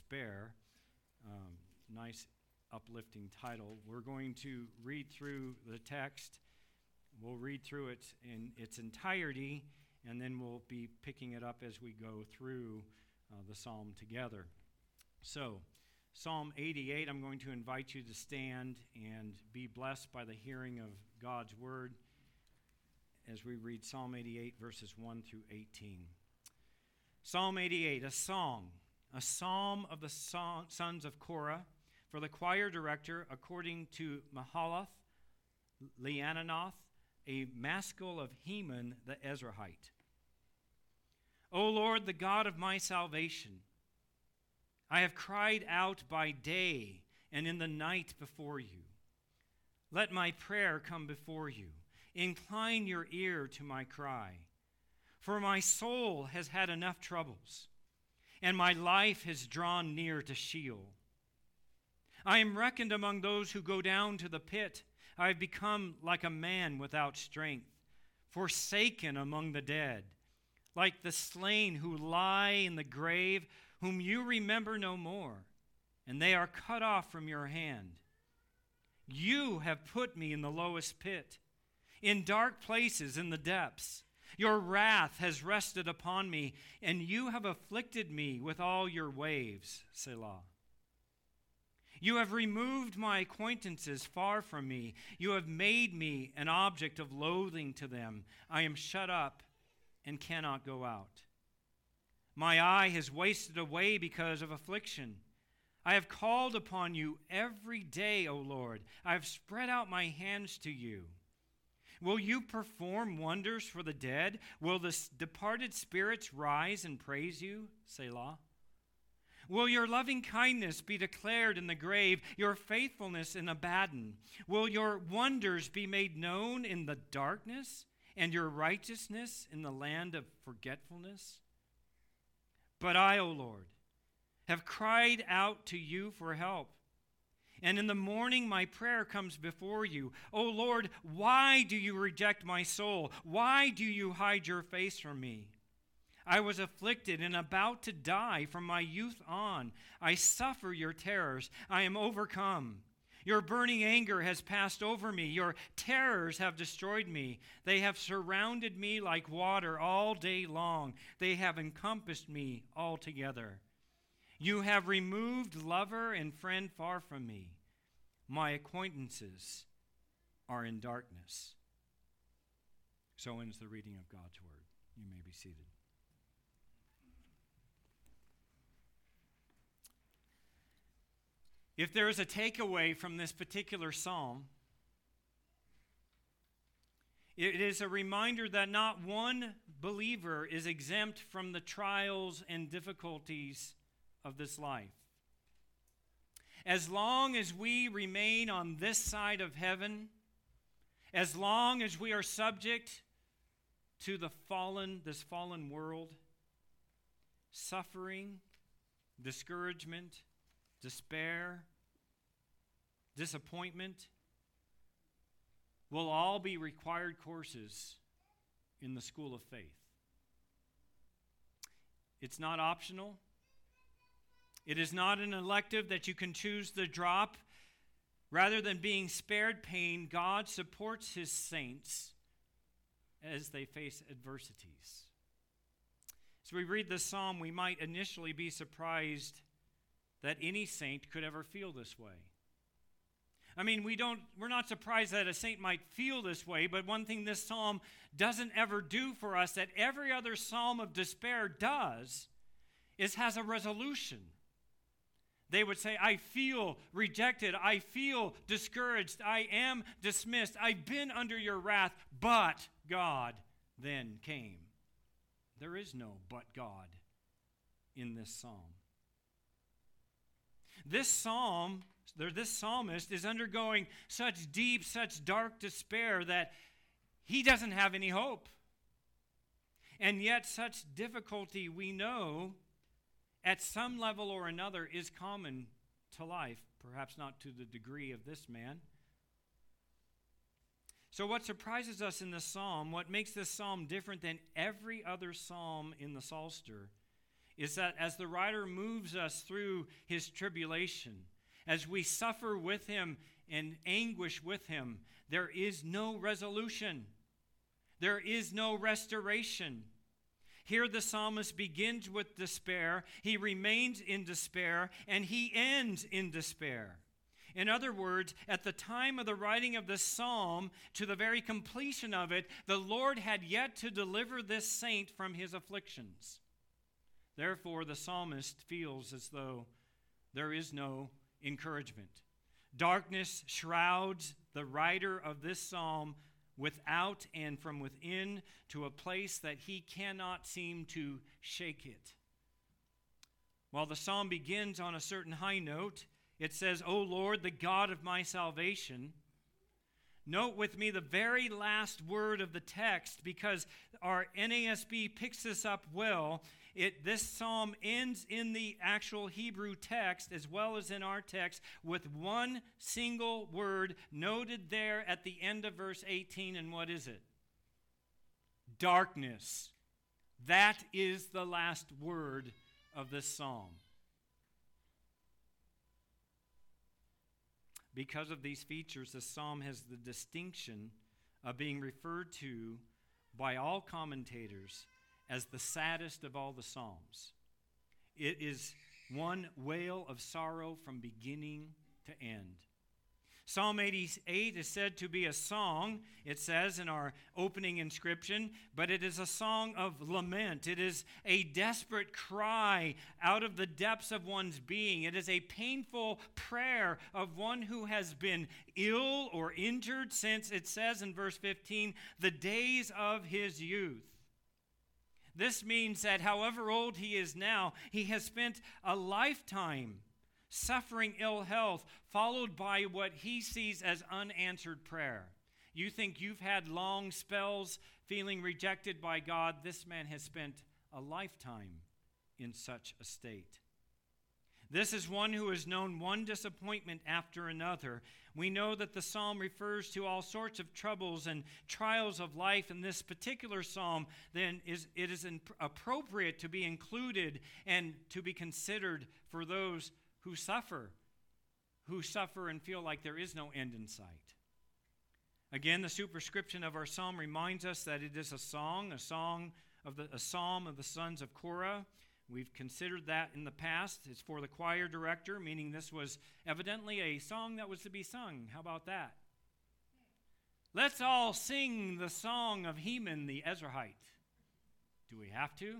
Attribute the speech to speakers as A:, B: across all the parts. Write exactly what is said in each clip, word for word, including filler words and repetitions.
A: despair. Um, nice uplifting title. We're going to read through the text. We'll read through it in its entirety, and then we'll be picking it up as we go through uh, the psalm together. So, Psalm eighty-eight, I'm going to invite you to stand and be blessed by the hearing of God's word as we read Psalm eighty-eight, verses one through eighteen. Psalm eighty-eight, a song, a psalm of the song, sons of Korah, for the choir director, according to Mahalath, Leananoth, a maskil of Heman the Ezrahite. O Lord, the God of my salvation, I have cried out by day and in the night before you. Let my prayer come before you. Incline your ear to my cry. For my soul has had enough troubles, and my life has drawn near to Sheol. I am reckoned among those who go down to the pit. I have become like a man without strength, forsaken among the dead, like the slain who lie in the grave, whom you remember no more, and they are cut off from your hand. You have put me in the lowest pit, in dark places in the depths. Your wrath has rested upon me, and you have afflicted me with all your waves, Selah. You have removed my acquaintances far from me. You have made me an object of loathing to them. I am shut up and cannot go out. My eye has wasted away because of affliction. I have called upon you every day, O Lord. I have spread out my hands to you. Will you perform wonders for the dead? Will the departed spirits rise and praise you? Selah. Will your loving kindness be declared in the grave, your faithfulness in Abaddon? Will your wonders be made known in the darkness, and your righteousness in the land of forgetfulness? But I, O Lord, have cried out to you for help. And in the morning my prayer comes before you. O Lord, why do you reject my soul? Why do you hide your face from me? I was afflicted and about to die from my youth on. I suffer your terrors. I am overcome. Your burning anger has passed over me. Your terrors have destroyed me. They have surrounded me like water all day long. They have encompassed me altogether. You have removed lover and friend far from me. My acquaintances are in darkness. So ends the reading of God's word. You may be seated. If there is a takeaway from this particular psalm, it is a reminder that not one believer is exempt from the trials and difficulties of this life. As long as we remain on this side of heaven, as long as we are subject to the fallen, this fallen world, suffering, discouragement, despair, disappointment will all be required courses in the school of faith. It's not optional. It is not an elective that you can choose to drop. Rather than being spared pain, God supports his saints as they face adversities. As we read this psalm, we might initially be surprised that any saint could ever feel this way. I mean, we don't, we're not surprised that a saint might feel this way, but one thing this psalm doesn't ever do for us that every other psalm of despair does is has a resolution. They would say, I feel rejected. I feel discouraged. I am dismissed. I've been under your wrath, but God then came. There is no but God in this psalm. This psalm, this psalmist is undergoing such deep, such dark despair that he doesn't have any hope. And yet such difficulty, we know, at some level or another is common to life, perhaps not to the degree of this man. So what surprises us in this psalm, what makes this psalm different than every other psalm in the Psalter, is that as the writer moves us through his tribulation, as we suffer with him and anguish with him, there is no resolution. There is no restoration. Here the psalmist begins with despair, he remains in despair, and he ends in despair. In other words, at the time of the writing of this psalm, to the very completion of it, the Lord had yet to deliver this saint from his afflictions. Therefore, the psalmist feels as though there is no encouragement. Darkness shrouds the writer of this psalm without and from within to a place that he cannot seem to shake it. While the psalm begins on a certain high note, it says, "O Lord, the God of my salvation." Note with me the very last word of the text, because our N A S B picks this up well. It, this psalm ends in the actual Hebrew text as well as in our text with one single word noted there at the end of verse eighteen. And what is it? Darkness. That is the last word of this psalm. Because of these features, the psalm has the distinction of being referred to by all commentators as the saddest of all the psalms. It is one wail of sorrow from beginning to end. Psalm eighty-eight is said to be a song, it says in our opening inscription, but it is a song of lament. It is a desperate cry out of the depths of one's being. It is a painful prayer of one who has been ill or injured since, it says in verse fifteen, the days of his youth. This means that however old he is now, he has spent a lifetime suffering ill health, followed by what he sees as unanswered prayer. You think you've had long spells feeling rejected by God? This man has spent a lifetime in such a state. This is one who has known one disappointment after another. We know that the psalm refers to all sorts of troubles and trials of life. In this particular psalm, then is it is appropriate to be included and to be considered for those who suffer, who suffer and feel like there is no end in sight. Again, the superscription of our psalm reminds us that it is a song, a song of the a psalm of the sons of Korah. We've considered that in the past. It's for the choir director, meaning this was evidently a song that was to be sung. How about that? Let's all sing the song of Heman the Ezrahite. Do we have to?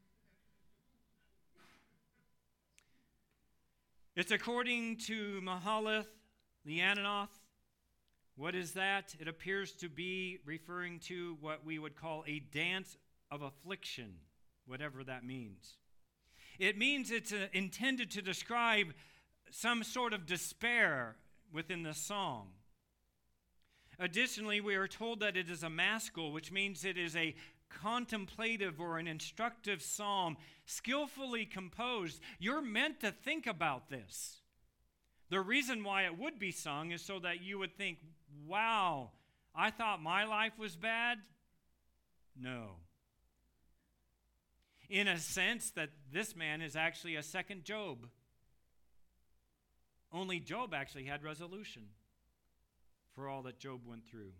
A: It's according to Mahalath, the Ananoth. What is that? It appears to be referring to what we would call a dance of affliction, whatever that means. It means it's uh, intended to describe some sort of despair within the song. Additionally, we are told that it is a maskil, which means it is a contemplative or an instructive psalm, skillfully composed. You're meant to think about this. The reason why it would be sung is so that you would think, wow, I thought my life was bad? No. In a sense that this man is actually a second Job. Only Job actually had resolution for all that Job went through.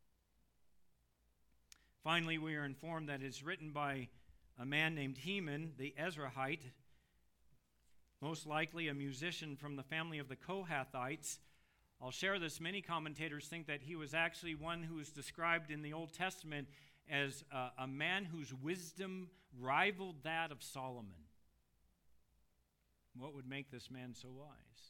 A: Finally, we are informed that it's written by a man named Heman, the Ezrahite, most likely a musician from the family of the Kohathites. I'll share this. Many commentators think that he was actually one who is described in the Old Testament as a, a man whose wisdom rivaled that of Solomon. What would make this man so wise?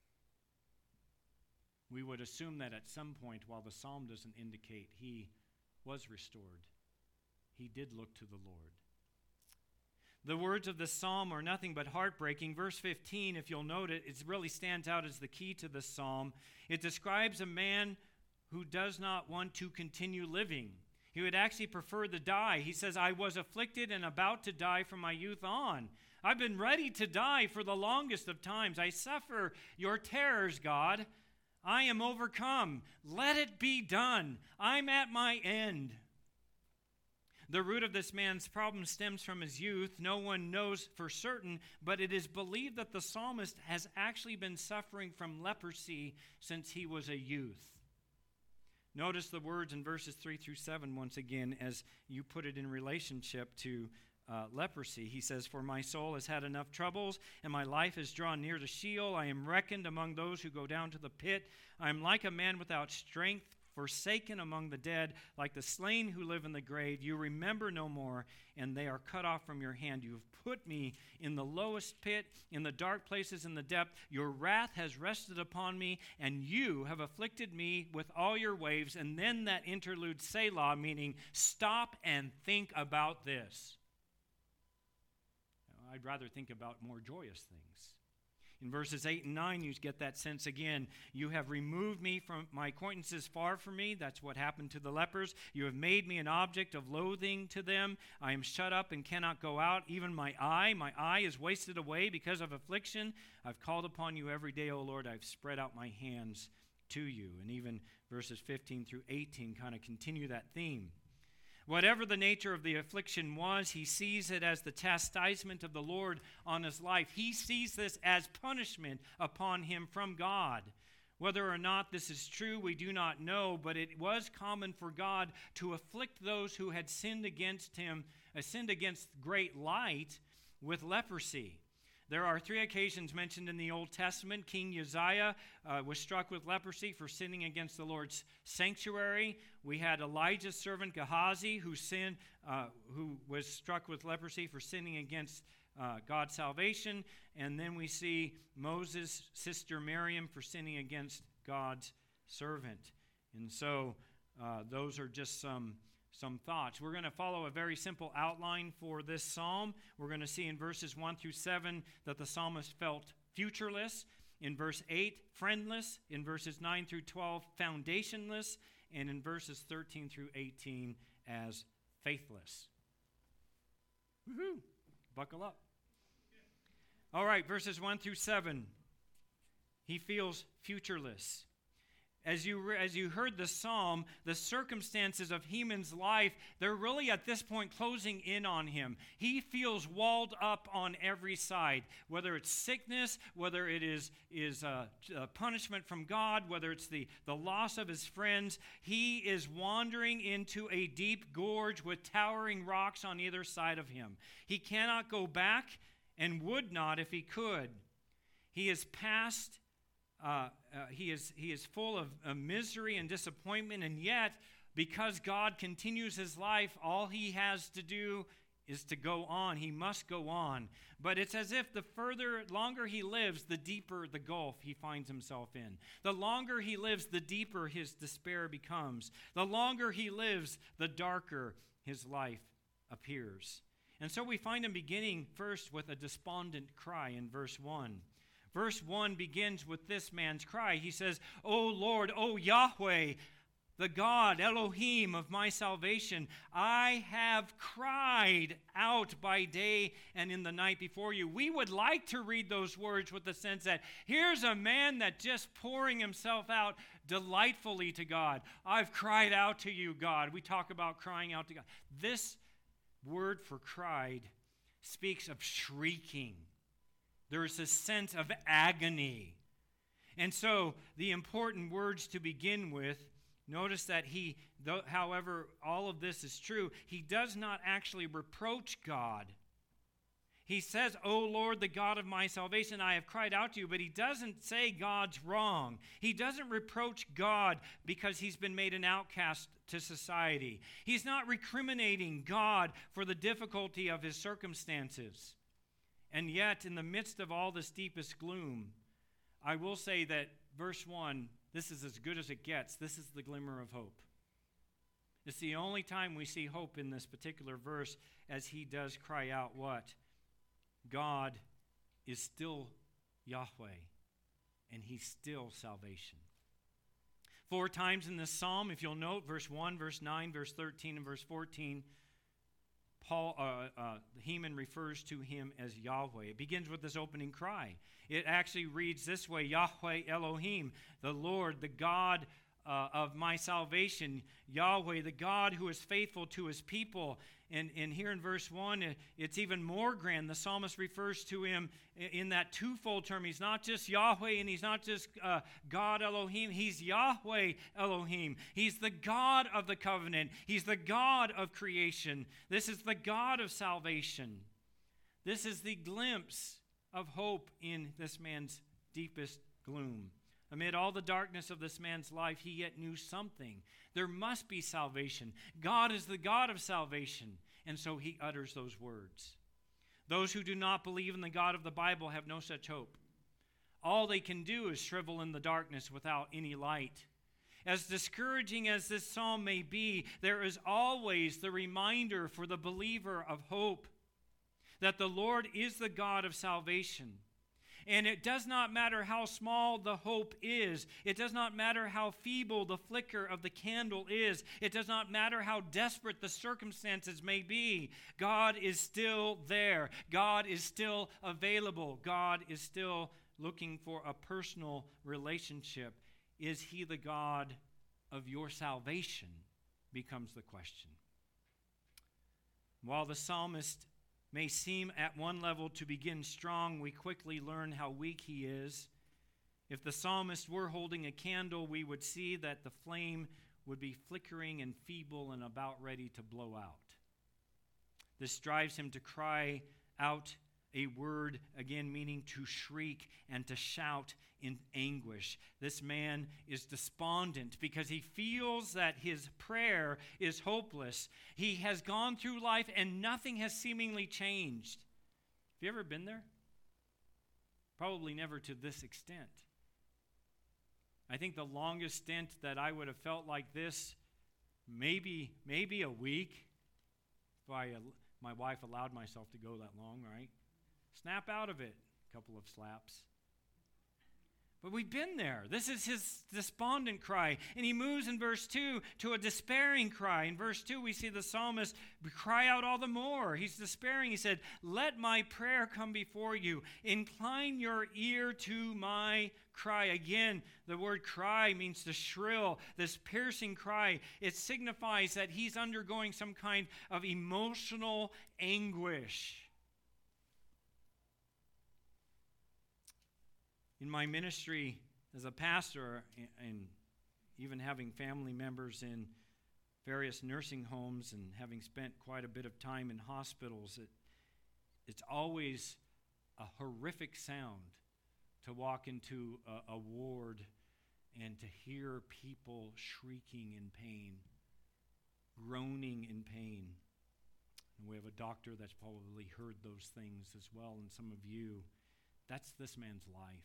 A: We would assume that at some point, while the psalm doesn't indicate, he was restored. He did look to the Lord. The words of the psalm are nothing but heartbreaking. Verse fifteen, if you'll note it, it really stands out as the key to the psalm. It describes a man who does not want to continue living. He would actually prefer to die. He says, I was afflicted and about to die from my youth on. I've been ready to die for the longest of times. I suffer your terrors, God. I am overcome. Let it be done. I'm at my end. The root of this man's problem stems from his youth. No one knows for certain, but it is believed that the psalmist has actually been suffering from leprosy since he was a youth. Notice the words in verses three through seven once again as you put it in relationship to uh, leprosy. He says, "For my soul has had enough troubles, and my life is drawn near to Sheol. I am reckoned among those who go down to the pit. I am like a man without strength, forsaken among the dead, like the slain who live in the grave. You remember no more, and they are cut off from your hand. You have put me in the lowest pit, in the dark places in the depth. Your wrath has rested upon me, and you have afflicted me with all your waves." And then that interlude, Selah, meaning stop and think about this. Now, I'd rather think about more joyous things. In verses eight and nine, you get that sense again. "You have removed me from my acquaintances far from me." That's what happened to the lepers. "You have made me an object of loathing to them. I am shut up and cannot go out. Even my eye, my eye is wasted away because of affliction. I've called upon you every day, O Lord. I've spread out my hands to you." And even verses fifteen through eighteen kind of continue that theme. Whatever the nature of the affliction was, he sees it as the chastisement of the Lord on his life. He sees this as punishment upon him from God. Whether or not this is true, we do not know, but it was common for God to afflict those who had sinned against him, uh, sinned against great light with leprosy. There are three occasions mentioned in the Old Testament. King Uzziah uh, was struck with leprosy for sinning against the Lord's sanctuary. We had Elijah's servant Gehazi, who sinned, uh, who was struck with leprosy for sinning against uh, God's salvation. And then we see Moses' sister Miriam for sinning against God's servant. And so uh, those are just some Some thoughts. We're going to follow a very simple outline for this psalm. We're going to see in verses one through seven that the psalmist felt futureless. In verse eight, friendless. In verses nine through twelve, foundationless. And in verses thirteen through eighteen, as faithless. Woohoo! Buckle up. All right, verses one through seven. He feels futureless. As you, re- as you heard the psalm, the circumstances of Heman's life, they're really at this point closing in on him. He feels walled up on every side, whether it's sickness, whether it is, is uh, uh, punishment from God, whether it's the, the loss of his friends. He is wandering into a deep gorge with towering rocks on either side of him. He cannot go back and would not if he could. He is past Uh, uh, he is he is full of uh, misery and disappointment, and yet, because God continues his life, all he has to do is to go on. He must go on. But it's as if the further, longer he lives, the deeper the gulf he finds himself in. The longer he lives, the deeper his despair becomes. The longer he lives, the darker his life appears. And so we find him beginning first with a despondent cry in verse one. Verse one begins with this man's cry. He says, "O Lord, O Yahweh, the God, Elohim of my salvation, I have cried out by day and in the night before you." We would like to read those words with the sense that here's a man that just pouring himself out delightfully to God. I've cried out to you, God. We talk about crying out to God. This word for cried speaks of shrieking. There is a sense of agony. And so the important words to begin with, notice that he, though, however, all of this is true, he does not actually reproach God. He says, "O Lord, the God of my salvation, I have cried out to you," but he doesn't say God's wrong. He doesn't reproach God because he's been made an outcast to society. He's not recriminating God for the difficulty of his circumstances. And yet, in the midst of all this deepest gloom, I will say that verse one, this is as good as it gets. This is the glimmer of hope. It's the only time we see hope in this particular verse, as he does cry out what? God is still Yahweh, and he's still salvation. Four times in this psalm, if you'll note, verse one, verse nine, verse thirteen, and verse fourteen, Paul, uh, uh, Heman refers to him as Yahweh. It begins with this opening cry. It actually reads this way, Yahweh Elohim, the Lord, the God uh, of my salvation, Yahweh, the God who is faithful to his people. And, and here in verse one, it's even more grand. The psalmist refers to him in that twofold term. He's not just Yahweh and he's not just uh, God Elohim. He's Yahweh Elohim. He's the God of the covenant. He's the God of creation. This is the God of salvation. This is the glimpse of hope in this man's deepest gloom. Amid all the darkness of this man's life, he yet knew something. There must be salvation. God is the God of salvation. And so he utters those words. Those who do not believe in the God of the Bible have no such hope. All they can do is shrivel in the darkness without any light. As discouraging as this psalm may be, there is always the reminder for the believer of hope, that the Lord is the God of salvation. And it does not matter how small the hope is. It does not matter how feeble the flicker of the candle is. It does not matter how desperate the circumstances may be. God is still there. God is still available. God is still looking for a personal relationship. Is he the God of your salvation? Becomes the question. While the psalmist may seem at one level to begin strong, we quickly learn how weak he is. If the psalmist were holding a candle, we would see that the flame would be flickering and feeble and about ready to blow out. This drives him to cry out a word, again meaning to shriek and to shout in anguish. This man is despondent because he feels that his prayer is hopeless. He has gone through life and nothing has seemingly changed. Have you ever been there? Probably never to this extent. I think the longest stint that I would have felt like this, maybe maybe a week, if I, my wife allowed myself to go that long, right? Snap out of it. A couple of slaps. But we've been there. This is his despondent cry. And he moves in verse two to a despairing cry. In verse two, we see the psalmist cry out all the more. He's despairing. He said, "Let my prayer come before you. Incline your ear to my cry." Again, the word cry means to shrill. This piercing cry, it signifies that he's undergoing some kind of emotional anguish. In my ministry as a pastor, and even having family members in various nursing homes and having spent quite a bit of time in hospitals, it, it's always a horrific sound to walk into a, a ward and to hear people shrieking in pain, groaning in pain. And we have a doctor that's probably heard those things as well, and some of you, that's this man's life.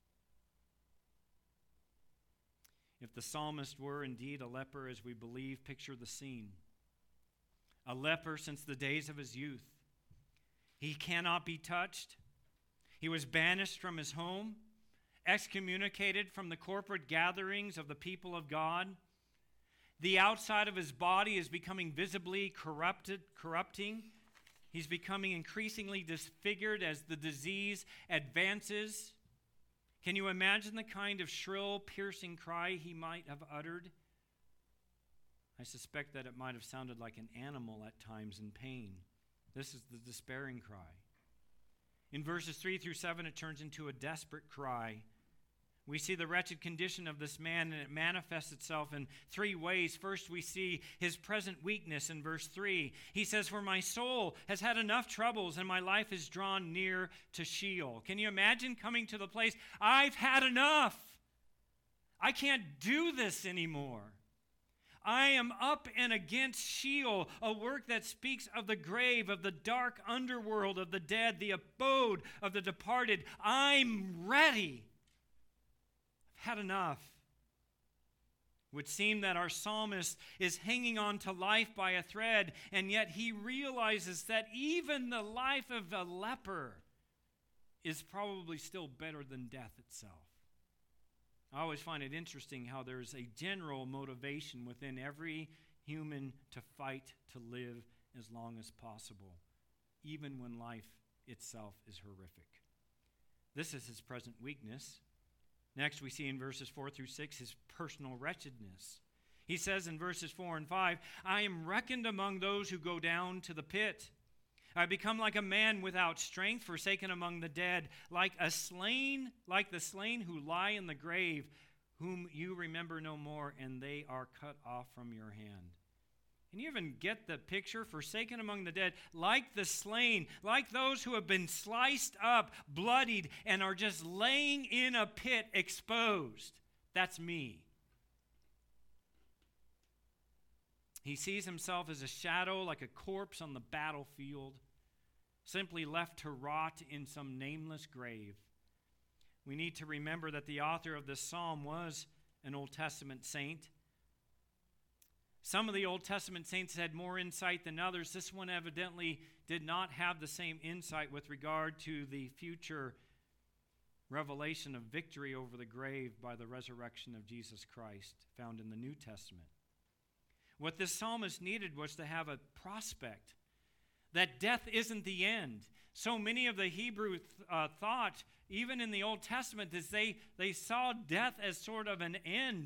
A: If the psalmist were indeed a leper, as we believe, picture the scene. A leper since the days of his youth. He cannot be touched. He was banished from his home, excommunicated from the corporate gatherings of the people of God. The outside of his body is becoming visibly corrupted, corrupting. He's becoming increasingly disfigured as the disease advances. Can you imagine the kind of shrill, piercing cry he might have uttered? I suspect that it might have sounded like an animal at times in pain. This is the despairing cry. In verses three through seven, it turns into a desperate cry. We see the wretched condition of this man, and it manifests itself in three ways. First, we see his present weakness in verse three. He says, "For my soul has had enough troubles, and my life is drawn near to Sheol." Can you imagine coming to the place, I've had enough. I can't do this anymore. I am up and against Sheol, a work that speaks of the grave, of the dark underworld of the dead, the abode of the departed. I'm ready. Had enough. It would seem that our psalmist is hanging on to life by a thread, and yet he realizes that even the life of a leper is probably still better than death itself. I always find it interesting how there's a general motivation within every human to fight to live as long as possible, even when life itself is horrific. This is his present weakness. Next, we see in verses four through six his personal wretchedness. He says in verses four and five, I am reckoned among those who go down to the pit. I become like a man without strength, forsaken among the dead, like a slain, like the slain who lie in the grave, whom you remember no more, and they are cut off from your hand. Can you even get the picture? Forsaken among the dead, like the slain, like those who have been sliced up, bloodied, and are just laying in a pit exposed. That's me. He sees himself as a shadow, like a corpse on the battlefield, simply left to rot in some nameless grave. We need to remember that the author of this psalm was an Old Testament saint. Some of the Old Testament saints had more insight than others. This one evidently did not have the same insight with regard to the future revelation of victory over the grave by the resurrection of Jesus Christ found in the New Testament. What this psalmist needed was to have a prospect that death isn't the end. So many of the Hebrew uh, thought, even in the Old Testament, is they, they saw death as sort of an end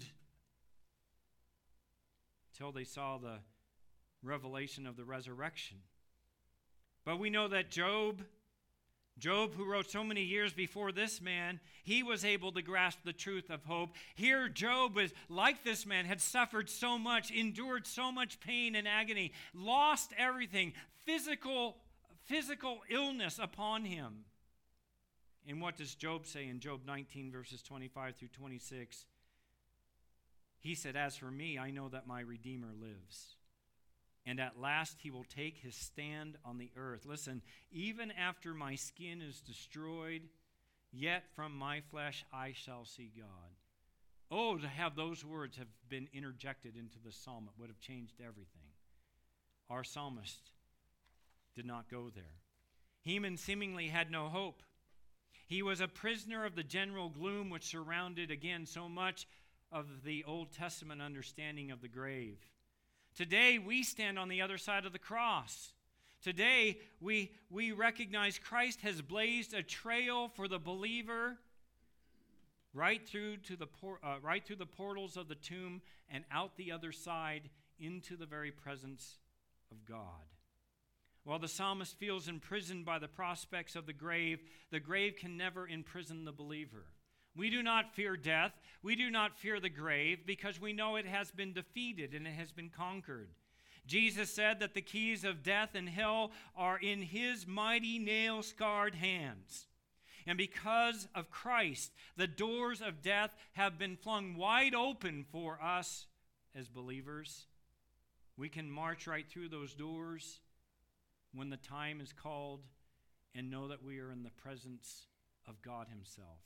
A: until they saw the revelation of the resurrection. But we know that Job, Job, who wrote so many years before this man, he was able to grasp the truth of hope. Here, Job was like this man, had suffered so much, endured so much pain and agony, lost everything, physical, physical illness upon him. And what does Job say in Job nineteen, verses twenty-five through twenty-six? He said, as for me, I know that my Redeemer lives, and at last he will take his stand on the earth. Listen, even after my skin is destroyed, yet from my flesh I shall see God. Oh, to have those words have been interjected into the psalm, it would have changed everything. Our psalmist did not go there. Heman seemingly had no hope. He was a prisoner of the general gloom which surrounded, again, so much of the Old Testament understanding of the grave. Today, we stand on the other side of the cross. Today, we, we recognize Christ has blazed a trail for the believer right through to the por- uh, right through the portals of the tomb and out the other side into the very presence of God. While the psalmist feels imprisoned by the prospects of the grave, the grave can never imprison the believer. We do not fear death. We do not fear the grave because we know it has been defeated and it has been conquered. Jesus said that the keys of death and hell are in his mighty nail-scarred hands. And because of Christ, the doors of death have been flung wide open for us as believers. We can march right through those doors when the time is called and know that we are in the presence of God himself.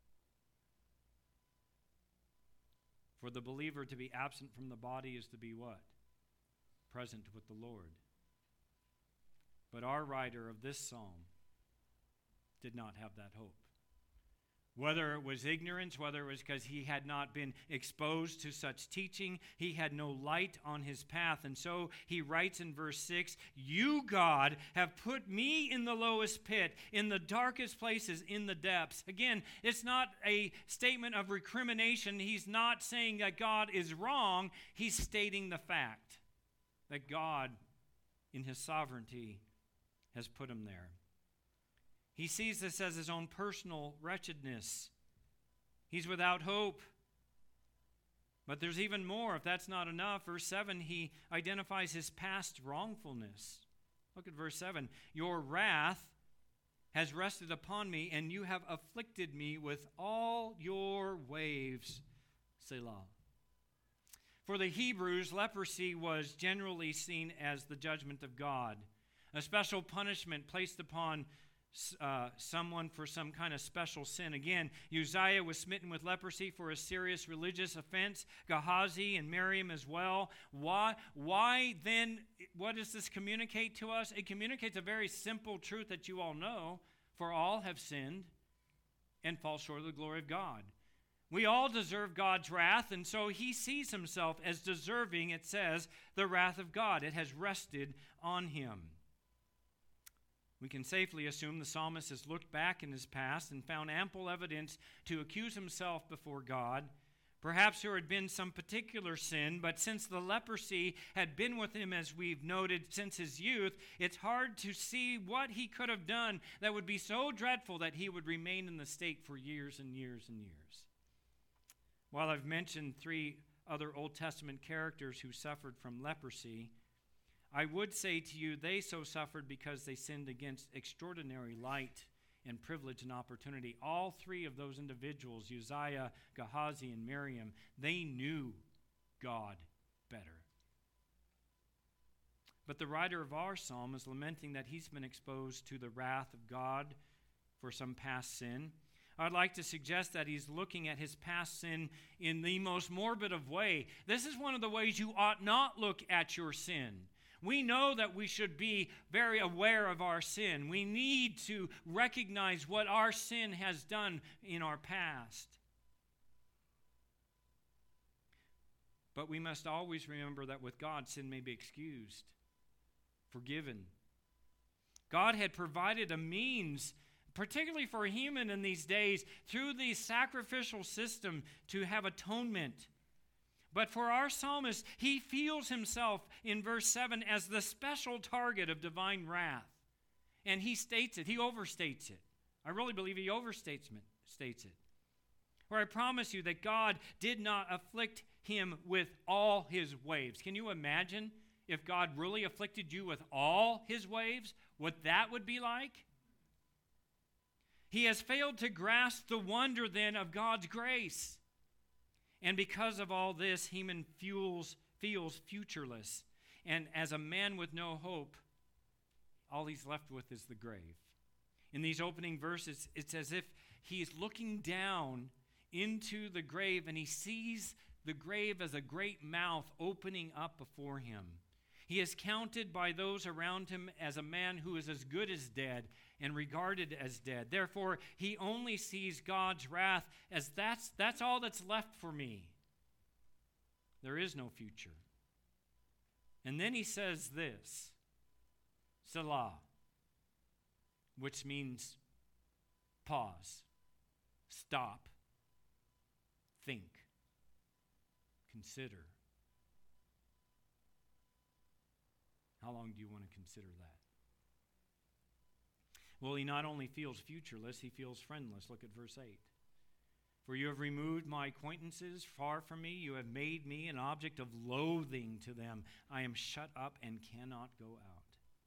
A: For the believer to be absent from the body is to be what? Present with the Lord. But our writer of this psalm did not have that hope. Whether it was ignorance, whether it was because he had not been exposed to such teaching, he had no light on his path. And so he writes in verse six, you, God, have put me in the lowest pit, in the darkest places, in the depths. Again, it's not a statement of recrimination. He's not saying that God is wrong. He's stating the fact that God, in his sovereignty, has put him there. He sees this as his own personal wretchedness. He's without hope. But there's even more. If that's not enough, verse seven, he identifies his past wrongfulness. Look at verse seven. Your wrath has rested upon me, and you have afflicted me with all your waves. Selah. For the Hebrews, leprosy was generally seen as the judgment of God, a special punishment placed upon Uh, someone for some kind of special sin. Again, Uzziah was smitten with leprosy for a serious religious offense. Gehazi and Miriam as well. Why, why then, what does this communicate to us? It communicates a very simple truth that you all know. For all have sinned and fall short of the glory of God. We all deserve God's wrath, and so he sees himself as deserving, it says, the wrath of God. It has rested on him. We can safely assume the psalmist has looked back in his past and found ample evidence to accuse himself before God. Perhaps there had been some particular sin, but since the leprosy had been with him, as we've noted, since his youth, it's hard to see what he could have done that would be so dreadful that he would remain in the state for years and years and years. While I've mentioned three other Old Testament characters who suffered from leprosy, I would say to you they so suffered because they sinned against extraordinary light and privilege and opportunity. All three of those individuals, Uzziah, Gehazi, and Miriam, they knew God better. But the writer of our psalm is lamenting that he's been exposed to the wrath of God for some past sin. I'd like to suggest that he's looking at his past sin in the most morbid of way. This is one of the ways you ought not look at your sin. We know that we should be very aware of our sin. We need to recognize what our sin has done in our past. But we must always remember that with God, sin may be excused, forgiven. God had provided a means, particularly for a human in these days, through the sacrificial system to have atonement. But for our psalmist, he feels himself in verse seven as the special target of divine wrath. And he states it. He overstates it. I really believe he overstates states it. For I promise you that God did not afflict him with all his waves. Can you imagine if God really afflicted you with all his waves? What that would be like? He has failed to grasp the wonder then of God's grace. And because of all this, Heman feels, feels futureless. And as a man with no hope, all he's left with is the grave. In these opening verses, it's as if he's looking down into the grave and he sees the grave as a great mouth opening up before him. He is counted by those around him as a man who is as good as dead and regarded as dead. Therefore, he only sees God's wrath as that's, that's all that's left for me. There is no future. And then he says this, Selah, which means pause, stop, think, consider. How long do you want to consider that? Well, he not only feels futureless, he feels friendless. Look at verse eight. For you have removed my acquaintances far from me. You have made me an object of loathing to them. I am shut up and cannot go out.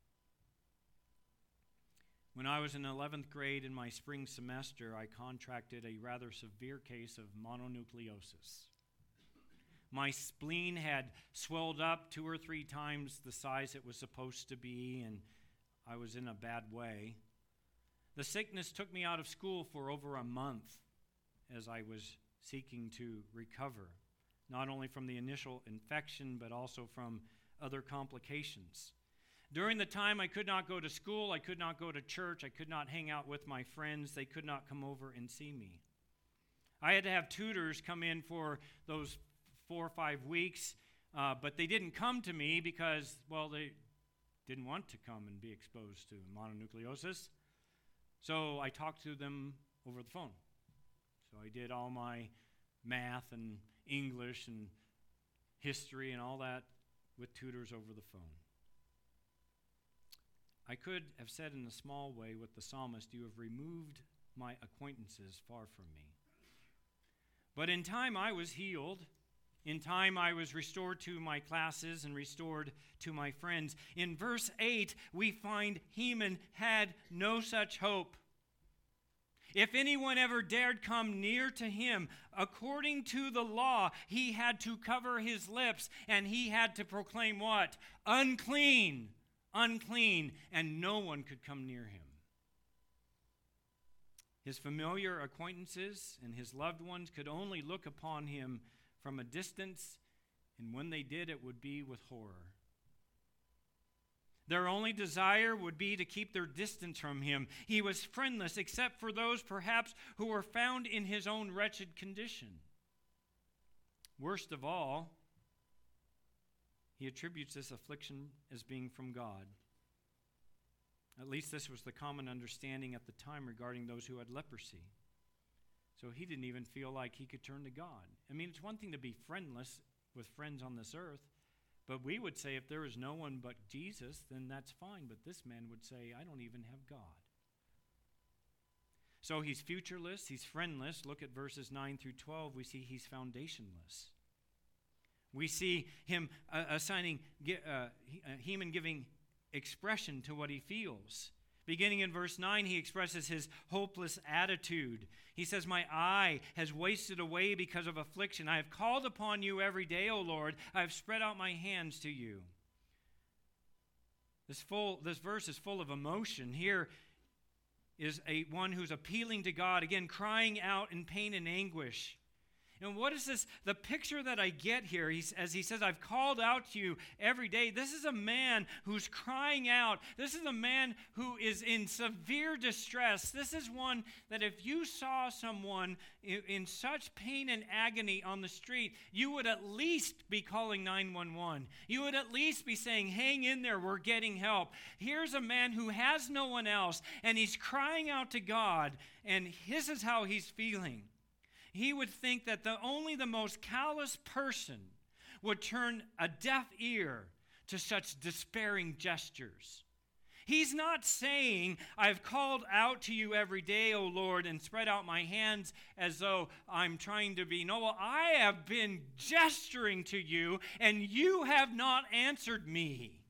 A: When I was in eleventh grade in my spring semester, I contracted a rather severe case of mononucleosis. My spleen had swelled up two or three times the size it was supposed to be, and I was in a bad way. The sickness took me out of school for over a month as I was seeking to recover, not only from the initial infection, but also from other complications. During the time I could not go to school, I could not go to church, I could not hang out with my friends, they could not come over and see me. I had to have tutors come in for those four or five weeks, uh, but they didn't come to me because, well, they didn't want to come and be exposed to mononucleosis. So I talked to them over the phone. So I did all my math and English and history and all that with tutors over the phone. I could have said in a small way with the psalmist, you have removed my acquaintances far from me. But in time I was healed. In time, I was restored to my classes and restored to my friends. In verse eight, we find Heman had no such hope. If anyone ever dared come near to him, according to the law, he had to cover his lips and he had to proclaim what? Unclean, unclean, and no one could come near him. His familiar acquaintances and his loved ones could only look upon him from a distance, and when they did, it would be with horror. Their only desire would be to keep their distance from him. He was friendless, except for those perhaps who were found in his own wretched condition. Worst of all, he attributes this affliction as being from God. At least this was the common understanding at the time regarding those who had leprosy. So he didn't even feel like he could turn to God. I mean, it's one thing to be friendless with friends on this earth, but we would say if there is no one but Jesus, then that's fine. But this man would say, I don't even have God. So he's futureless, he's friendless. Look at verses nine through twelve. We see he's foundationless. We see him uh, assigning, uh, Heman giving expression to what he feels. Beginning in verse nine, he expresses his hopeless attitude. He says, my eye has wasted away because of affliction. I have called upon you every day, O Lord. I have spread out my hands to you. This, full, this verse is full of emotion. Here is a one who's appealing to God, again, crying out in pain and anguish. And what is this? The picture that I get here, he's, as he says, I've called out to you every day. This is a man who's crying out. This is a man who is in severe distress. This is one that if you saw someone in, in such pain and agony on the street, you would at least be calling nine one one. You would at least be saying, hang in there, we're getting help. Here's a man who has no one else, and he's crying out to God, and this is how he's feeling. He would think that the, only the most callous person would turn a deaf ear to such despairing gestures. He's not saying, I've called out to you every day, O Lord, and spread out my hands as though I'm trying to be. No, I have been gesturing to you, and you have not answered me.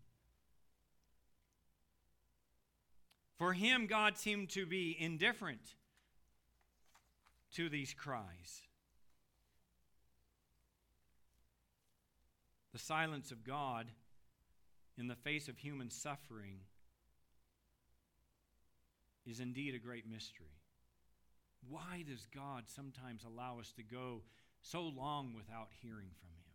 A: For him, God seemed to be indifferent to these cries. The silence of God in the face of human suffering is indeed a great mystery. Why does God sometimes allow us to go so long without hearing from him?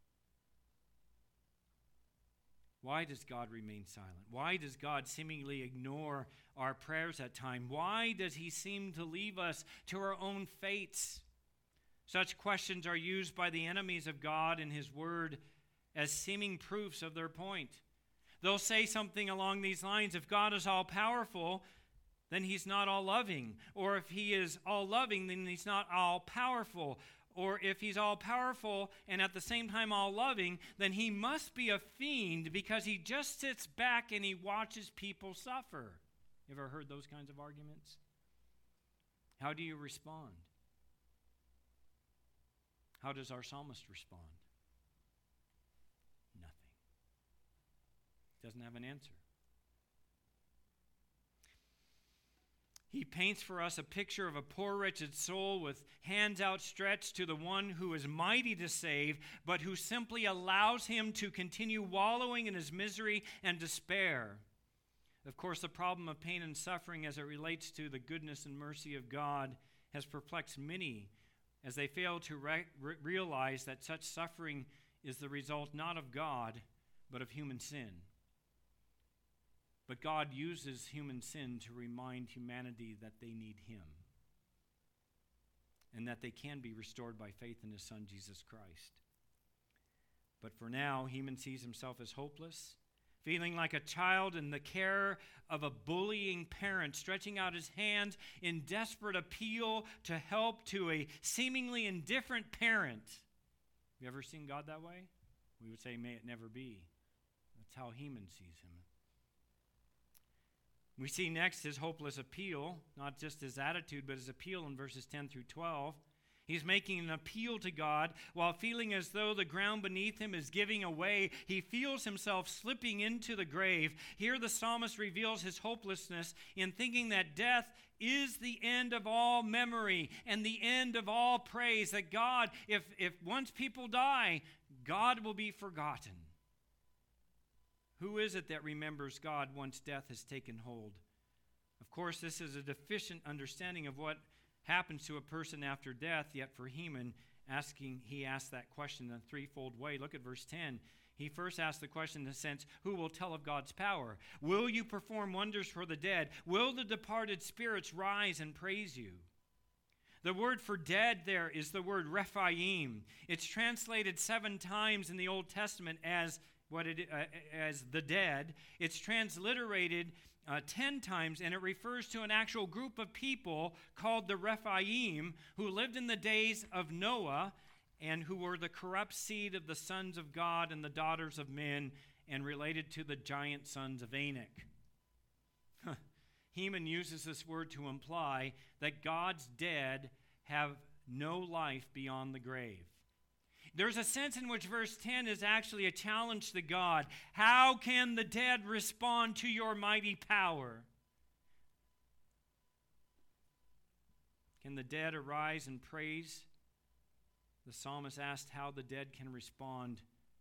A: Why does God remain silent? Why does God seemingly ignore our prayers at times? Why does he seem to leave us to our own fates? Such questions are used by the enemies of God in his word as seeming proofs of their point. They'll say something along these lines: if God is all-powerful, then he's not all-loving. Or if he is all-loving, then he's not all-powerful. Or if he's all-powerful and at the same time all-loving, then he must be a fiend because he just sits back and he watches people suffer. You ever heard those kinds of arguments? How do you respond? How does our psalmist respond? Nothing. Doesn't have an answer. He paints for us a picture of a poor, wretched soul with hands outstretched to the one who is mighty to save, but who simply allows him to continue wallowing in his misery and despair. Of course, the problem of pain and suffering as it relates to the goodness and mercy of God has perplexed many as they fail to re- re- realize that such suffering is the result not of God, but of human sin. But God uses human sin to remind humanity that they need him and that they can be restored by faith in his Son, Jesus Christ. But for now, Heman sees himself as hopeless, feeling like a child in the care of a bullying parent, stretching out his hands in desperate appeal to help to a seemingly indifferent parent. Have you ever seen God that way? We would say, may it never be. That's how Heman sees him. We see next his hopeless appeal, not just his attitude, but his appeal in verses ten through twelve. He's making an appeal to God while feeling as though the ground beneath him is giving away. He feels himself slipping into the grave. Here the psalmist reveals his hopelessness in thinking that death is the end of all memory and the end of all praise. That God, if, if once people die, God will be forgotten. Who is it that remembers God once death has taken hold? Of course, this is a deficient understanding of what happens to a person after death, yet for Heman, asking, he asked that question in a threefold way. Look at verse ten. He first asked the question in the sense, who will tell of God's power? Will you perform wonders for the dead? Will the departed spirits rise and praise you? The word for dead there is the word Rephaim. It's translated seven times in the Old Testament as what it uh, as the dead. It's transliterated uh, ten times, and it refers to an actual group of people called the Rephaim, who lived in the days of Noah and who were the corrupt seed of the sons of God and the daughters of men, and related to the giant sons of Anak. Heman uses this word to imply that God's dead have no life beyond the grave. There's a sense in which verse ten is actually a challenge to God. How can the dead respond to your mighty power? Can the dead arise and praise? The psalmist asked how the dead can respond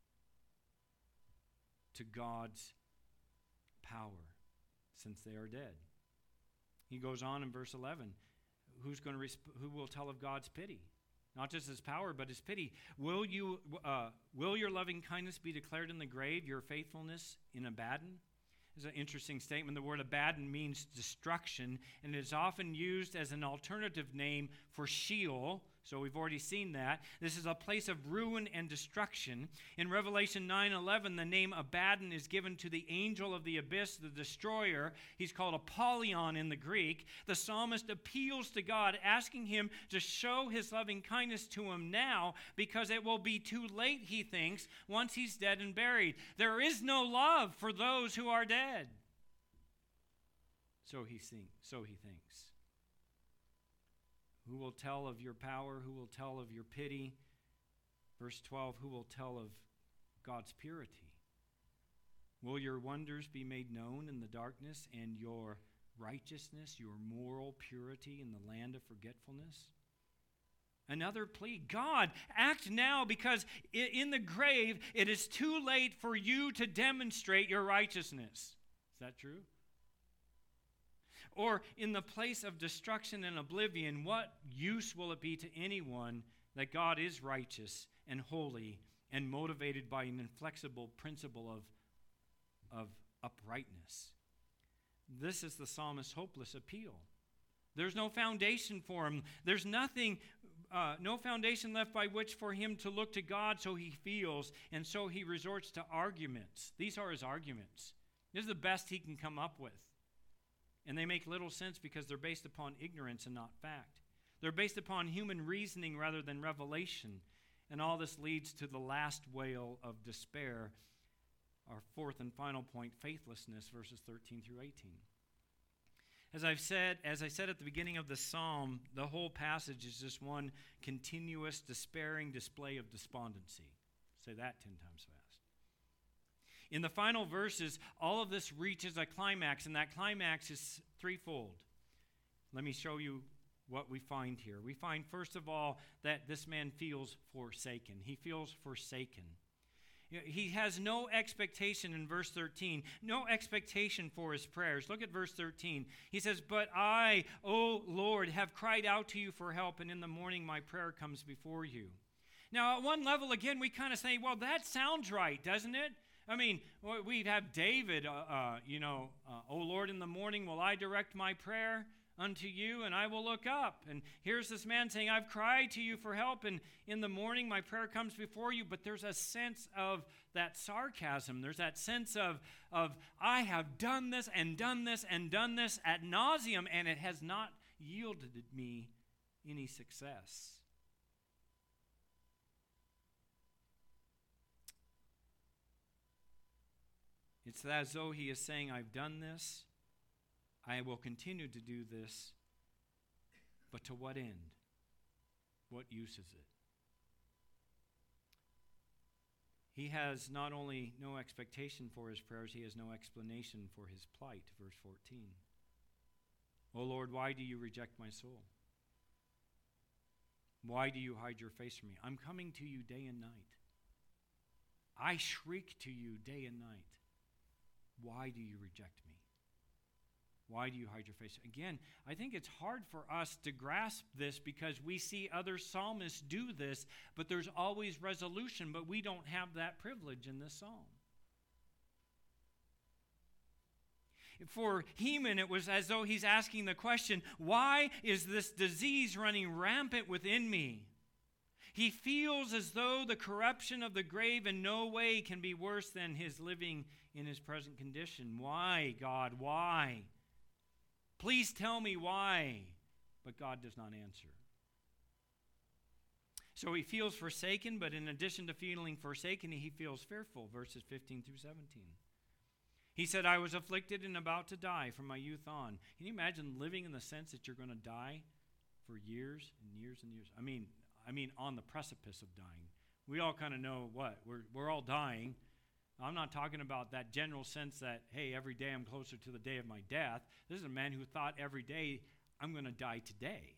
A: to God's power since they are dead. He goes on in verse eleven. Who's going to resp- who will tell of God's pity? Not just his power, but his pity. Will you uh, will your loving kindness be declared in the grave, your faithfulness in Abaddon? It's an interesting statement. The word Abaddon means destruction, and it is often used as an alternative name for Sheol. So we've already seen that. This is a place of ruin and destruction. In Revelation nine eleven, the name Abaddon is given to the angel of the abyss, the destroyer. He's called Apollyon in the Greek. The psalmist appeals to God, asking him to show his loving kindness to him now, because it will be too late, he thinks, once he's dead and buried. There is no love for those who are dead. So he thinks. So he thinks. Who will tell of your power? Who will tell of your pity? Verse twelve, who will tell of God's purity? Will your wonders be made known in the darkness, and your righteousness, your moral purity in the land of forgetfulness? Another plea, God, act now, because in the grave it is too late for you to demonstrate your righteousness. Is that true? Or in the place of destruction and oblivion, what use will it be to anyone that God is righteous and holy and motivated by an inflexible principle of, of uprightness? This is the psalmist's hopeless appeal. There's no foundation for him. There's nothing, uh, no foundation left by which for him to look to God, so he feels, and so he resorts to arguments. These are his arguments. This is the best he can come up with. And they make little sense because they're based upon ignorance and not fact. They're based upon human reasoning rather than revelation. And all this leads to the last wail of despair. Our fourth and final point, faithlessness, verses thirteen through eighteen. As I've said, as I said at the beginning of the psalm, the whole passage is just one continuous, despairing display of despondency. Say that ten times fast. In the final verses, all of this reaches a climax, and that climax is threefold. Let me show you what we find here. We find, first of all, that this man feels forsaken. He feels forsaken. He has no expectation in verse thirteen, no expectation for his prayers. Look at verse thirteen. He says, "But I, O Lord, have cried out to you for help, and in the morning my prayer comes before you." Now, at one level, again, we kind of say, well, that sounds right, doesn't it? I mean, we have David, uh, uh, you know, uh, "O Lord, in the morning will I direct my prayer unto you, and I will look up." And here's this man saying, "I've cried to you for help, and in the morning my prayer comes before you." But there's a sense of that sarcasm. There's that sense of, of I have done this and done this and done this ad nauseum, and it has not yielded me any success. It's as though he is saying, I've done this, I will continue to do this, but to what end? What use is it? He has not only no expectation for his prayers, he has no explanation for his plight. Verse fourteen. "O Lord, why do you reject my soul? Why do you hide your face from me? I'm coming to you day and night. I shriek to you day and night. Why do you reject me? Why do you hide your face?" Again, I think it's hard for us to grasp this because we see other psalmists do this, but there's always resolution, but we don't have that privilege in this psalm. For Heman, it was as though he's asking the question, why is this disease running rampant within me? He feels as though the corruption of the grave in no way can be worse than his living in his present condition. Why, God, why? Please tell me why. But God does not answer. So he feels forsaken, but in addition to feeling forsaken, he feels fearful, verses fifteen through seventeen. He said, I was afflicted and about to die from my youth on. Can you imagine living in the sense that you're going to die for years and years and years? I mean, I mean, on the precipice of dying. We all kind of know what? We're, we're all dying. I'm not talking about that general sense that, hey, every day I'm closer to the day of my death. This is a man who thought every day, I'm going to die today.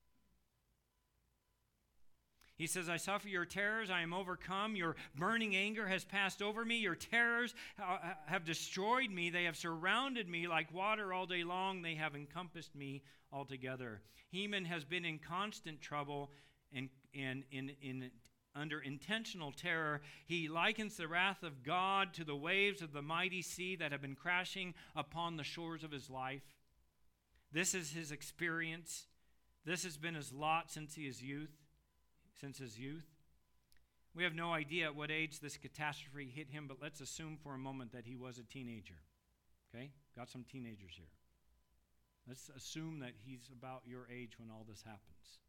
A: He says, I suffer your terrors, I am overcome. Your burning anger has passed over me. Your terrors have destroyed me. They have surrounded me like water all day long. They have encompassed me altogether. Heman has been in constant trouble and, and in, in, under intentional terror. He likens the wrath of God to the waves of the mighty sea that have been crashing upon the shores of his life. This is his experience. This has been his lot since he is youth. Since his youth. We have no idea at what age this catastrophe hit him, but let's assume for a moment that he was a teenager. Okay? Got some teenagers here. Let's assume that he's about your age when all this happens.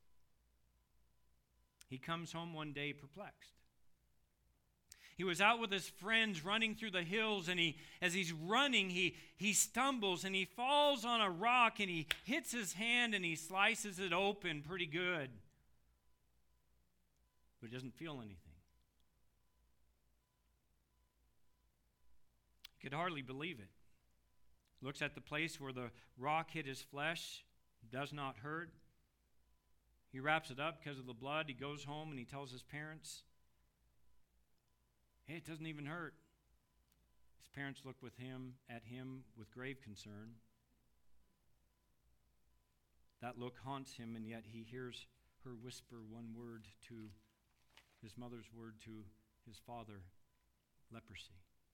A: He comes home one day perplexed. He was out with his friends running through the hills, and he, as he's running, he, he stumbles and he falls on a rock and he hits his hand and he slices it open pretty good. But doesn't feel anything. He could hardly believe it. Looks at the place where the rock hit his flesh, does not hurt. He wraps it up because of the blood. He goes home and he tells his parents, hey, it doesn't even hurt. His parents look with him at him with grave concern. That look haunts him, and yet he hears her whisper one word to his mother's word to his father, leprosy.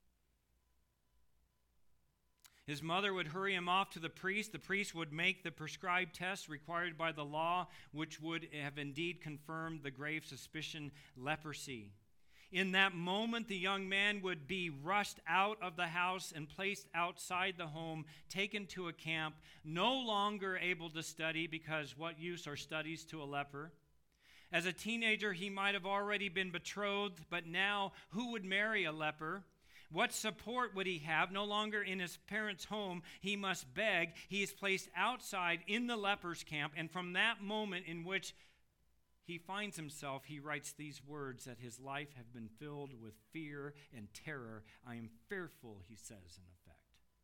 A: His mother would hurry him off to the priest. The priest would make the prescribed tests required by the law, which would have indeed confirmed the grave suspicion, leprosy. In that moment, the young man would be rushed out of the house and placed outside the home, taken to a camp, no longer able to study, because what use are studies to a leper? As a teenager, he might have already been betrothed, but now who would marry a leper? What support would he have? No longer in his parents' home, he must beg. He is placed outside in the lepers' camp, and from that moment in which he finds himself, he writes these words that his life have been filled with fear and terror. I am fearful, he says in effect.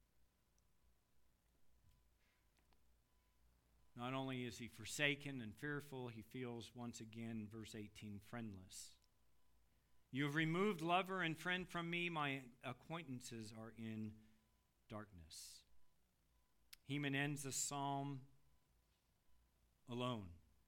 A: Not only is he forsaken and fearful, he feels once again, verse eighteen, friendless. You have removed lover and friend from me. My acquaintances are in darkness. Heman ends the psalm alone.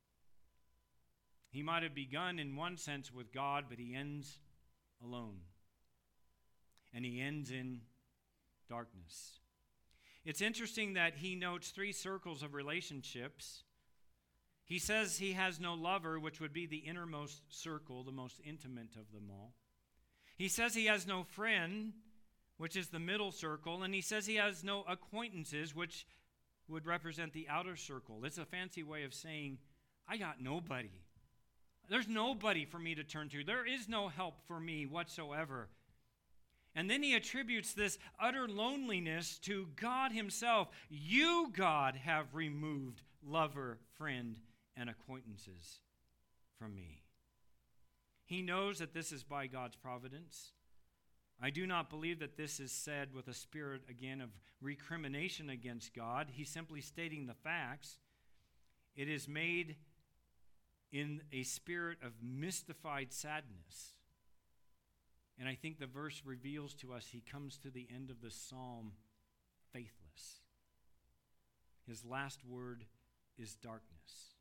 A: He might have begun in one sense with God, but he ends alone. And he ends in darkness. It's interesting that he notes three circles of relationships. He says he has no lover, which would be the innermost circle, the most intimate of them all. He says he has no friend, which is the middle circle. And he says he has no acquaintances, which would represent the outer circle. It's a fancy way of saying, I got nobody. There's nobody for me to turn to. There is no help for me whatsoever. And then he attributes this utter loneliness to God himself. You, God, have removed lover, friend, and acquaintances from me. He knows that this is by God's providence. I do not believe that this is said with a spirit, again, of recrimination against God. He's simply stating the facts. It is made in a spirit of mystified sadness. And I think the verse reveals to us he comes to the end of the psalm faithless. His last word is darkness.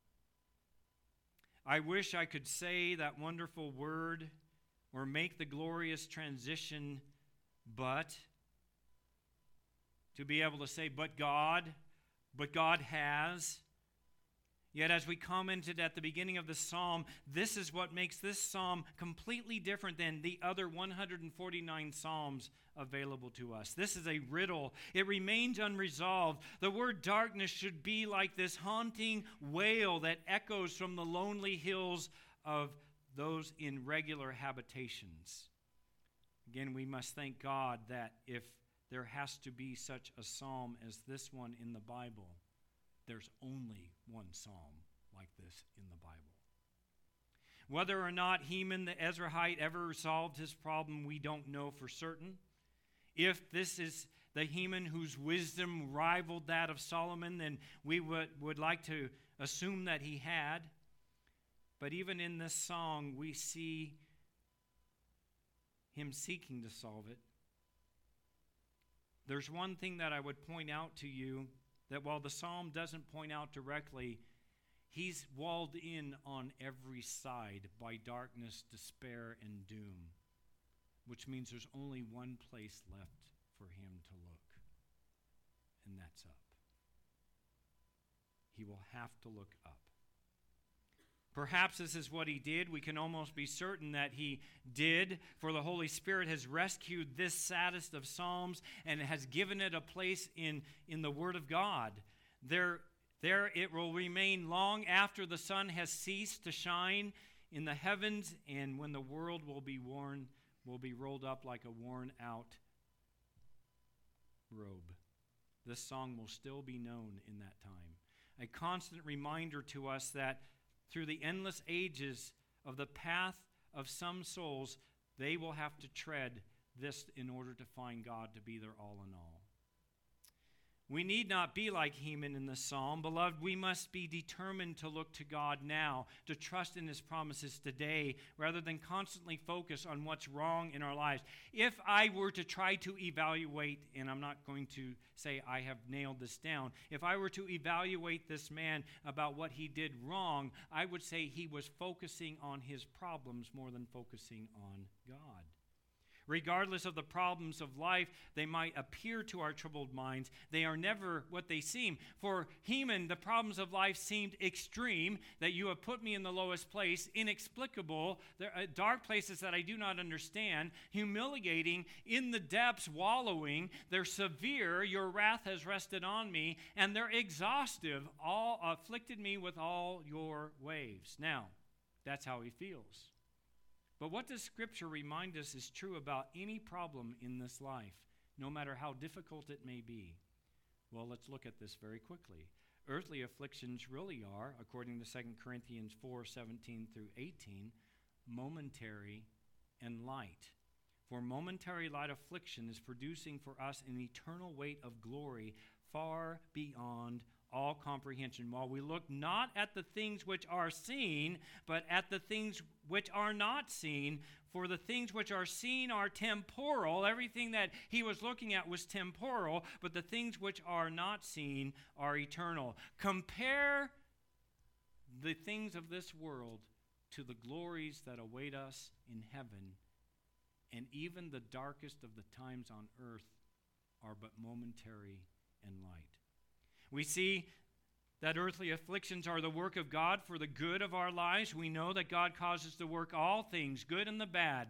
A: I wish I could say that wonderful word or make the glorious transition, but to be able to say, but God, but God has. Yet as we commented at the beginning of the psalm, this is what makes this psalm completely different than the other one hundred forty-nine psalms available to us. This is a riddle. It remains unresolved. The word darkness should be like this haunting wail that echoes from the lonely hills of those in regular habitations. Again, we must thank God that if there has to be such a psalm as this one in the Bible, there's only one psalm like this in the Bible. Whether or not Heman the Ezrahite ever solved his problem, we don't know for certain. If this is the Heman whose wisdom rivaled that of Solomon, then we would, would like to assume that he had. But even in this song, we see him seeking to solve it. There's one thing that I would point out to you, that while the psalm doesn't point out directly, he's walled in on every side by darkness, despair, and doom, which means there's only one place left for him to look, and that's up. He will have to look up. Perhaps this is what he did. We can almost be certain that he did, for the Holy Spirit has rescued this saddest of psalms and has given it a place in, in the Word of God. There, there it will remain long after the sun has ceased to shine in the heavens, and when the world will be worn, will be rolled up like a worn-out robe. This song will still be known in that time. A constant reminder to us that through the endless ages of the path of some souls, they will have to tread this in order to find God to be their all in all. We need not be like Heman in the psalm. Beloved, we must be determined to look to God now, to trust in his promises today, rather than constantly focus on what's wrong in our lives. If I were to try to evaluate, and I'm not going to say I have nailed this down, if I were to evaluate this man about what he did wrong, I would say he was focusing on his problems more than focusing on God. Regardless of the problems of life, they might appear to our troubled minds. They are never what they seem. For Heman, the problems of life seemed extreme, that you have put me in the lowest place, inexplicable, there are dark places that I do not understand, humiliating, in the depths, wallowing. They're severe, your wrath has rested on me, and they're exhaustive, all afflicted me with all your waves. Now, that's how he feels. But what does Scripture remind us is true about any problem in this life, no matter how difficult it may be? Well, let's look at this very quickly. Earthly afflictions really are, according to Second Corinthians four, seventeen through eighteen, momentary and light. For momentary light affliction is producing for us an eternal weight of glory far beyond all comprehension, while we look not at the things which are seen, but at the things which are not seen. For the things which are seen are temporal. Everything that he was looking at was temporal, but the things which are not seen are eternal. Compare the things of this world to the glories that await us in heaven, and even the darkest of the times on earth are but momentary and light. We see that earthly afflictions are the work of God for the good of our lives. We know that God causes to work all things, good and the bad,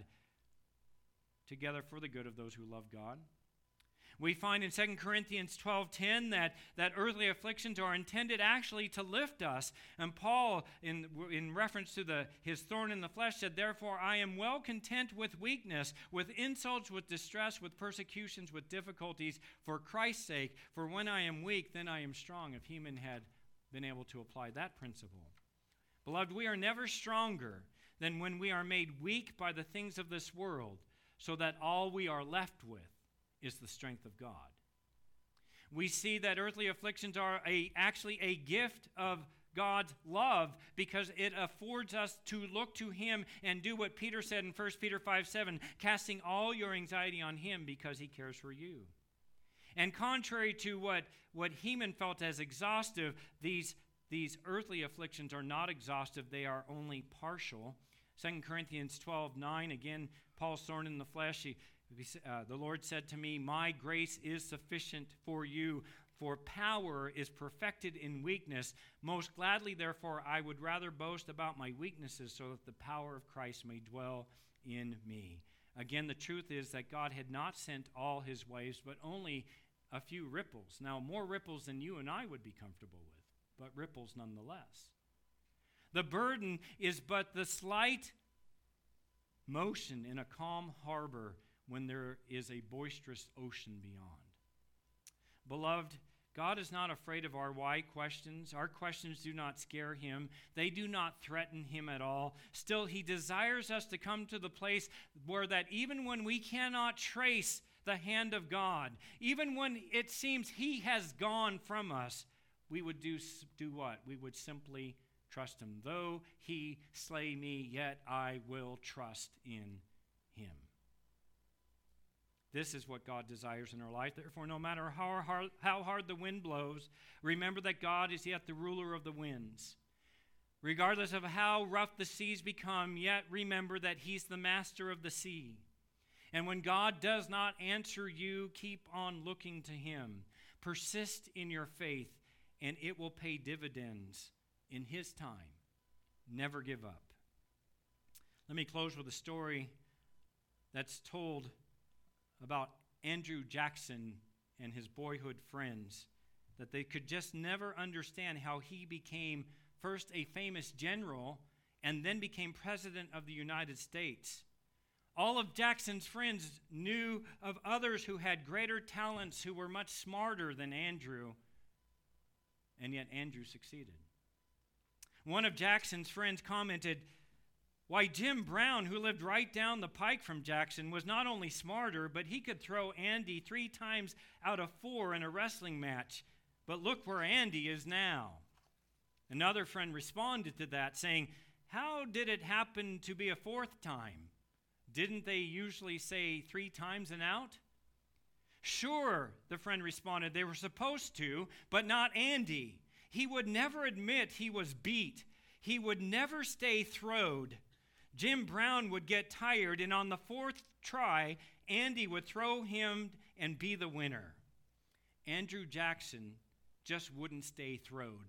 A: together for the good of those who love God. We find in Second Corinthians twelve ten that, that earthly afflictions are intended actually to lift us. And Paul, in, in reference to the, his thorn in the flesh, said, "Therefore I am well content with weakness, with insults, with distress, with persecutions, with difficulties, for Christ's sake. For when I am weak, then I am strong." If Heman had been able to apply that principle. Beloved, we are never stronger than when we are made weak by the things of this world, so that all we are left with is the strength of God. We see that earthly afflictions are a, actually a gift of God's love, because it affords us to look to him and do what Peter said in First Peter five seven, casting all your anxiety on him because he cares for you. And contrary to what, what Heman felt as exhaustive, these, these earthly afflictions are not exhaustive, they are only partial. Second Corinthians twelve nine, again, Paul's thorn in the flesh, he, Uh, the Lord said to me, "My grace is sufficient for you, For power is perfected in weakness. Most gladly, therefore, I would rather boast about my weaknesses so that the power of Christ may dwell in me. Again, the truth is that God had not sent all his waves, but only a few ripples. Now, more ripples than you and I would be comfortable with, but ripples nonetheless. The burden is but the slight motion in a calm harbor when there is a boisterous ocean beyond. Beloved, God is not afraid of our why questions. Our questions do not scare him. They do not threaten him at all. Still, he desires us to come to the place where that even when we cannot trace the hand of God, even when it seems he has gone from us, we would do, do what? We would simply trust him. Though he slay me, yet I will trust in him. This is what God desires in our life. Therefore, no matter how hard, how hard the wind blows, remember that God is yet the ruler of the winds. Regardless of how rough the seas become, yet remember that he's the master of the sea. And when God does not answer you, keep on looking to him. Persist in your faith, and it will pay dividends in his time. Never give up. Let me close with a story that's told about Andrew Jackson and his boyhood friends, that they could just never understand how he became first a famous general and then became president of the United States. All of Jackson's friends knew of others who had greater talents, who were much smarter than Andrew, and yet Andrew succeeded. One of Jackson's friends commented, "Why, Jim Brown, who lived right down the pike from Jackson, was not only smarter, but he could throw Andy three times out of four in a wrestling match. But look where Andy is now." Another friend responded to that, saying, "How did it happen to be a fourth time? Didn't they usually say three times and out?" "Sure," the friend responded, "they were supposed to, but not Andy. He would never admit he was beat. He would never stay throwed. Jim Brown would get tired, and on the fourth try, Andy would throw him and be the winner. Andrew Jackson just wouldn't stay throwed."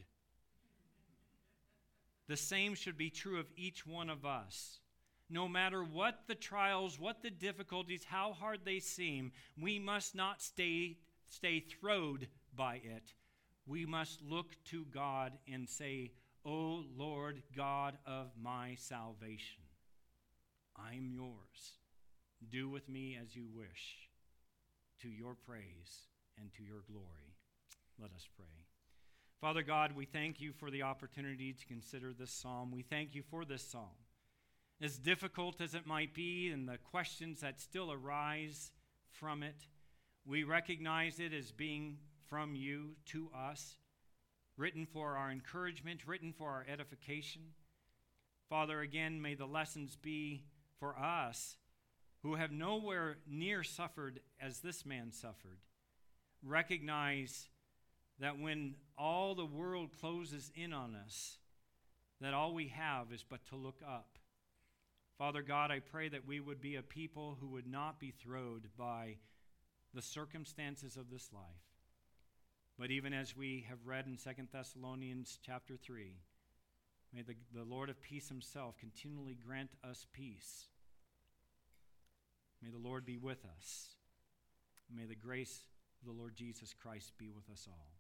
A: The same should be true of each one of us. No matter what the trials, what the difficulties, how hard they seem, we must not stay, stay throwed by it. We must look to God and say, "O Lord God of my salvation, I'm yours. Do with me as you wish, to your praise and to your glory." Let us pray. Father God, we thank you for the opportunity to consider this psalm. We thank you for this psalm. As difficult as it might be and the questions that still arise from it, we recognize it as being from you to us, written for our encouragement, written for our edification. Father, again, may the lessons be for us who have nowhere near suffered as this man suffered. Recognize that when all the world closes in on us, that all we have is but to look up. Father God, I pray that we would be a people who would not be throwed by the circumstances of this life. But even as we have read in Second Thessalonians chapter three, may the, the Lord of peace himself continually grant us peace. May the Lord be with us. May the grace of the Lord Jesus Christ be with us all.